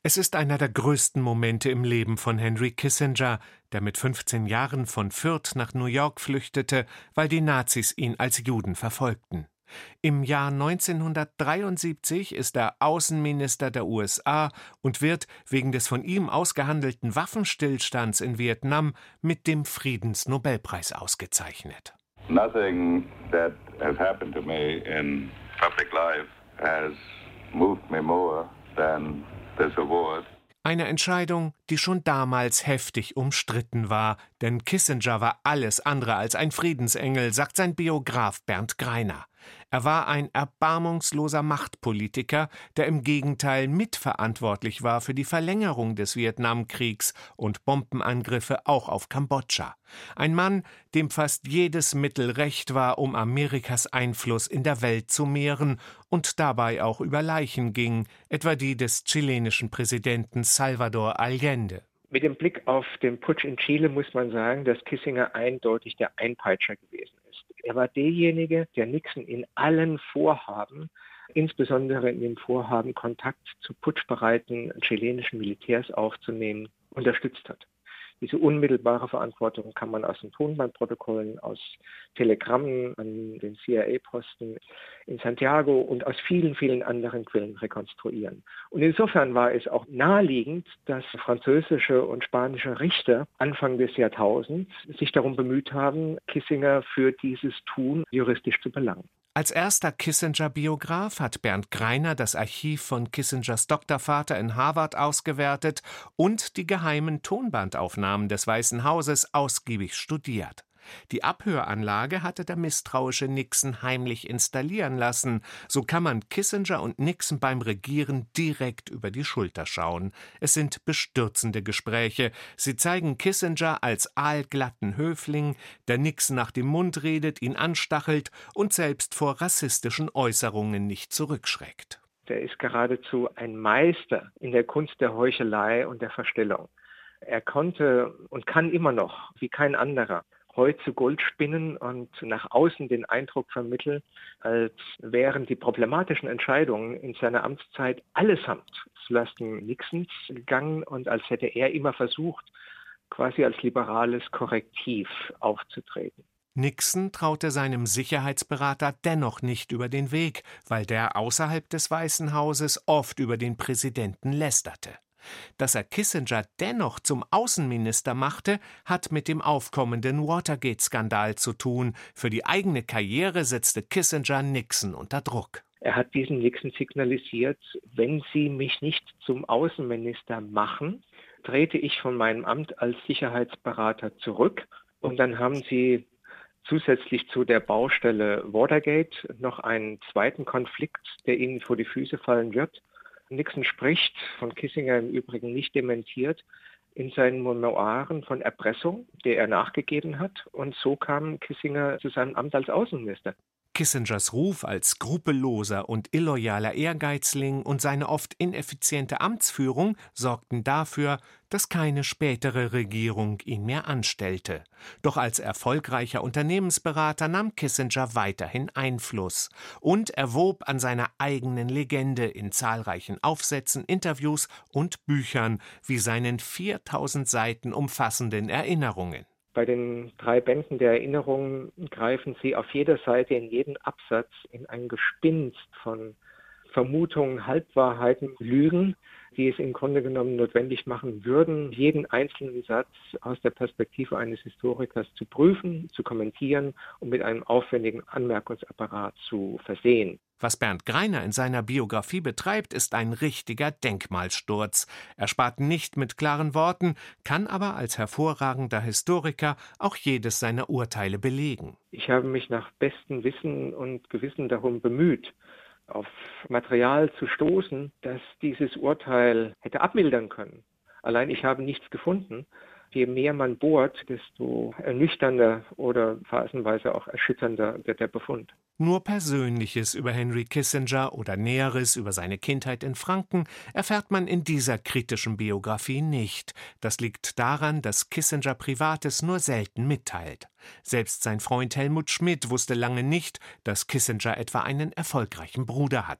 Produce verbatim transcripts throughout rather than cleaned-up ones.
Es ist einer der größten Momente im Leben von Henry Kissinger, der mit fünfzehn Jahren von Fürth nach New York flüchtete, weil die Nazis ihn als Juden verfolgten. Im Jahr neunzehnhundertdreiundsiebzig ist er Außenminister der U S A und wird wegen des von ihm ausgehandelten Waffenstillstands in Vietnam mit dem Friedensnobelpreis ausgezeichnet. Nothing that has happened to me in public life has moved me more than this award. Eine Entscheidung, die schon damals heftig umstritten war, denn Kissinger war alles andere als ein Friedensengel, sagt sein Biograf Bernd Greiner. Er war ein erbarmungsloser Machtpolitiker, der im Gegenteil mitverantwortlich war für die Verlängerung des Vietnamkriegs und Bombenangriffe auch auf Kambodscha. Ein Mann, dem fast jedes Mittel recht war, um Amerikas Einfluss in der Welt zu mehren und dabei auch über Leichen ging, etwa die des chilenischen Präsidenten Salvador Allende. Mit dem Blick auf den Putsch in Chile muss man sagen, dass Kissinger eindeutig der Einpeitscher gewesen ist. Er war derjenige, der Nixon in allen Vorhaben, insbesondere in dem Vorhaben, Kontakt zu putschbereiten chilenischen Militärs aufzunehmen, unterstützt hat. Diese unmittelbare Verantwortung kann man aus den Tonbandprotokollen, aus Telegrammen an den C I A-Posten in Santiago und aus vielen, vielen anderen Quellen rekonstruieren. Und insofern war es auch naheliegend, dass französische und spanische Richter Anfang des Jahrtausends sich darum bemüht haben, Kissinger für dieses Tun juristisch zu belangen. Als erster Kissinger-Biograf hat Bernd Greiner das Archiv von Kissingers Doktorvater in Harvard ausgewertet und die geheimen Tonbandaufnahmen des Weißen Hauses ausgiebig studiert. Die Abhöranlage hatte der misstrauische Nixon heimlich installieren lassen. So kann man Kissinger und Nixon beim Regieren direkt über die Schulter schauen. Es sind bestürzende Gespräche. Sie zeigen Kissinger als aalglatten Höfling, der Nixon nach dem Mund redet, ihn anstachelt und selbst vor rassistischen Äußerungen nicht zurückschreckt. Der ist geradezu ein Meister in der Kunst der Heuchelei und der Verstellung. Er konnte und kann immer noch, wie kein anderer, heute zu Gold spinnen und nach außen den Eindruck vermitteln, als wären die problematischen Entscheidungen in seiner Amtszeit allesamt zulasten Nixons gegangen und als hätte er immer versucht, quasi als liberales Korrektiv aufzutreten. Nixon traute seinem Sicherheitsberater dennoch nicht über den Weg, weil der außerhalb des Weißen Hauses oft über den Präsidenten lästerte. Dass er Kissinger dennoch zum Außenminister machte, hat mit dem aufkommenden Watergate-Skandal zu tun. Für die eigene Karriere setzte Kissinger Nixon unter Druck. Er hat diesem Nixon signalisiert, wenn Sie mich nicht zum Außenminister machen, trete ich von meinem Amt als Sicherheitsberater zurück. Und dann haben Sie zusätzlich zu der Baustelle Watergate noch einen zweiten Konflikt, der Ihnen vor die Füße fallen wird. Nixon spricht, von Kissinger im Übrigen nicht dementiert, in seinen Memoiren von Erpressung, der er nachgegeben hat. Und so kam Kissinger zu seinem Amt als Außenminister. Kissingers Ruf als skrupelloser und illoyaler Ehrgeizling und seine oft ineffiziente Amtsführung sorgten dafür, dass keine spätere Regierung ihn mehr anstellte. Doch als erfolgreicher Unternehmensberater nahm Kissinger weiterhin Einfluss und erwob an seiner eigenen Legende in zahlreichen Aufsätzen, Interviews und Büchern wie seinen viertausend Seiten umfassenden Erinnerungen. Bei den drei Bänden der Erinnerungen greifen Sie auf jeder Seite in jeden Absatz in ein Gespinst von Vermutungen, Halbwahrheiten, Lügen, die es im Grunde genommen notwendig machen würden, jeden einzelnen Satz aus der Perspektive eines Historikers zu prüfen, zu kommentieren und mit einem aufwendigen Anmerkungsapparat zu versehen. Was Bernd Greiner in seiner Biografie betreibt, ist ein richtiger Denkmalsturz. Er spart nicht mit klaren Worten, kann aber als hervorragender Historiker auch jedes seiner Urteile belegen. Ich habe mich nach bestem Wissen und Gewissen darum bemüht, auf Material zu stoßen, das dieses Urteil hätte abmildern können. Allein ich habe nichts gefunden. Je mehr man bohrt, desto ernüchternder oder phasenweise auch erschütternder wird der Befund. Nur Persönliches über Henry Kissinger oder Näheres über seine Kindheit in Franken erfährt man in dieser kritischen Biografie nicht. Das liegt daran, dass Kissinger Privates nur selten mitteilt. Selbst sein Freund Helmut Schmidt wusste lange nicht, dass Kissinger etwa einen erfolgreichen Bruder hatte.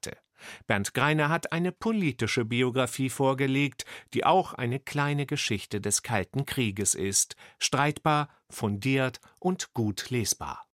Bernd Greiner hat eine politische Biografie vorgelegt, die auch eine kleine Geschichte des Kalten Krieges ist, streitbar, fundiert und gut lesbar.